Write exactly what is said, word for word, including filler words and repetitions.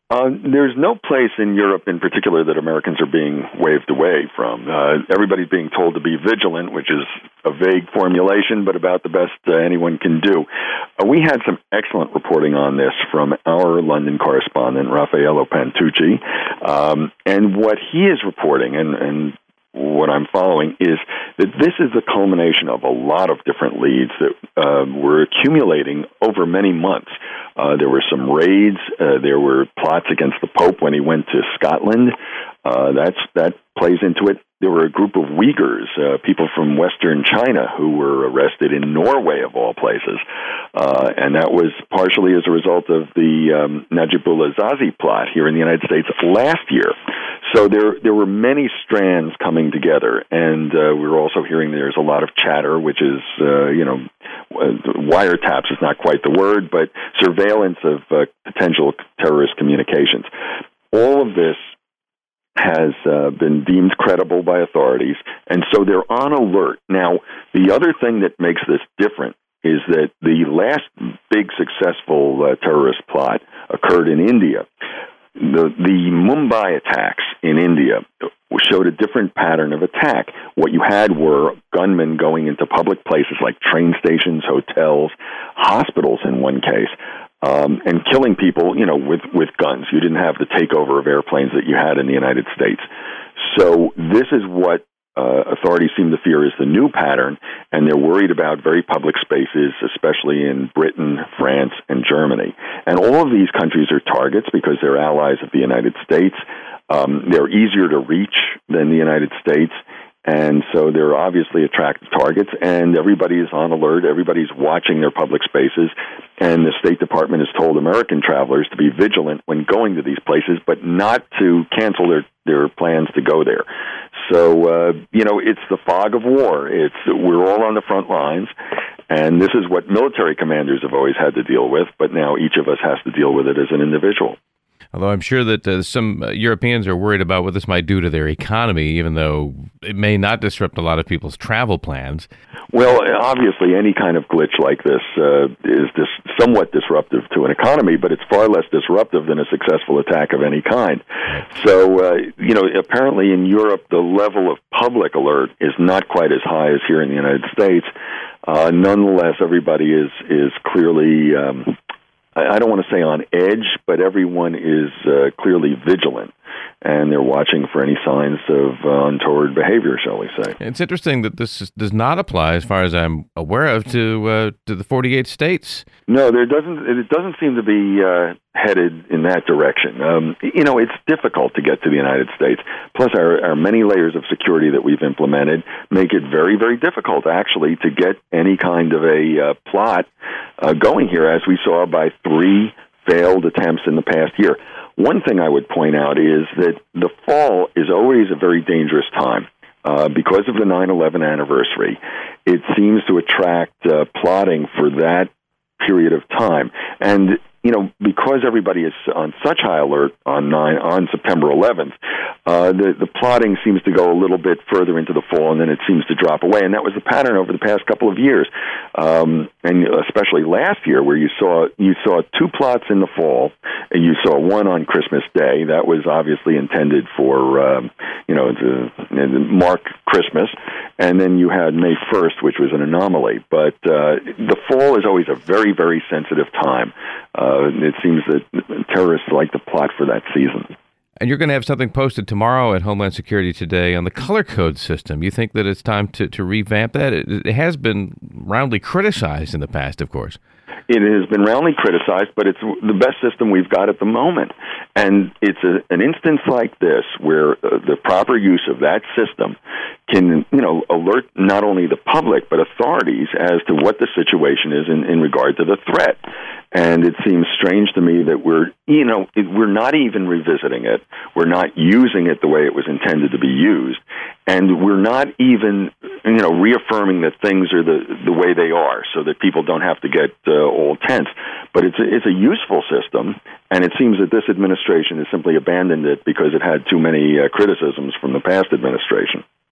Uh, there's no place in Europe in particular that Americans are being waved away from. Uh, everybody's being told to be vigilant, which is a vague formulation, but about the best uh, anyone can do. Uh, we had some excellent reporting on this from our London correspondent, Raffaello Pantucci, um, and what he is reporting, and, and what I'm following, is that this is the culmination of a lot of different leads that uh, were accumulating over many months. Uh, there were some raids. Uh, there were plots against the Pope when he went to Scotland. Uh, that's that plays into it. There were a group of Uyghurs, uh, people from Western China, who were arrested in Norway, of all places. Uh, and that was partially as a result of the um, Najibullah Zazi plot here in the United States last year. So there there were many strands coming together. And uh, we were also hearing there's a lot of chatter, which is, uh, you know, wiretaps is not quite the word, but surveillance of uh, potential terrorist communications. All of this has uh, been deemed credible by authorities, and so they're on alert. Now, the other thing that makes this different is that the last big successful uh, terrorist plot occurred in India. The, the Mumbai attacks in India showed a different pattern of attack. What you had were gunmen going into public places like train stations, hotels, hospitals in one case, Um, and killing people, you know, with, with guns. You didn't have the takeover of airplanes that you had in the United States. So this is what uh, authorities seem to fear is the new pattern, and they're worried about very public spaces, especially in Britain, France, and Germany. And all of these countries are targets because they're allies of the United States. Um, they're easier to reach than the United States. And so they're obviously attractive targets, and everybody is on alert. Everybody's watching their public spaces, and the State Department has told American travelers to be vigilant when going to these places, but not to cancel their, their plans to go there. So, uh, you know, it's the fog of war. It's we're all on the front lines, and this is what military commanders have always had to deal with, but now each of us has to deal with it as an individual. Although I'm sure that uh, some uh, Europeans are worried about what this might do to their economy, even though it may not disrupt a lot of people's travel plans. Well, obviously, any kind of glitch like this uh, is dis- somewhat disruptive to an economy, but it's far less disruptive than a successful attack of any kind. So, uh, you know, apparently in Europe, the level of public alert is not quite as high as here in the United States. Uh, nonetheless, everybody is, is clearly... Um, I don't want to say on edge, but everyone is uh, clearly vigilant, and they're watching for any signs of uh, untoward behavior, shall we say. It's interesting that this is, does not apply, as far as I'm aware of, to uh, to the forty-eight states. No, there doesn't. It doesn't seem to be uh, headed in that direction. Um, you know, it's difficult to get to the United States. Plus, our, our many layers of security that we've implemented make it very, very difficult, actually, to get any kind of a uh, plot uh, going here, as we saw by three failed attempts in the past year. One thing I would point out is that the fall is always a very dangerous time. Uh, because of the nine eleven anniversary, it seems to attract uh, plotting for that period of time. And, you know, because everybody is on such high alert on nine on September eleventh, uh, the, the plotting seems to go a little bit further into the fall, and then it seems to drop away. And that was the pattern over the past couple of years, um, and especially last year, where you saw you saw two plots in the fall, and you saw one on Christmas Day. That was obviously intended for, um, you know, to, to mark Christmas. And then you had May first, which was an anomaly. But uh, the fall is always a very, very sensitive time. Uh, it seems that terrorists like to plot for that season. And you're going to have something posted tomorrow at Homeland Security Today on the color code system. You think that it's time to, to revamp that? It, it has been roundly criticized in the past, of course. It has been roundly criticized, but it's the best system we've got at the moment. And it's a, an instance like this where uh, the proper use of that system can, you know, alert not only the public but authorities as to what the situation is in, in regard to the threat. And it seems strange to me that we're, you know, it, we're not even revisiting it. We're not using it the way it was intended to be used. And we're not even, you know, reaffirming that things are the, the way they are so that people don't have to get uh, all tense. But it's a, it's a useful system, and it seems that this administration has simply abandoned it because it had too many uh, criticisms from the past administration.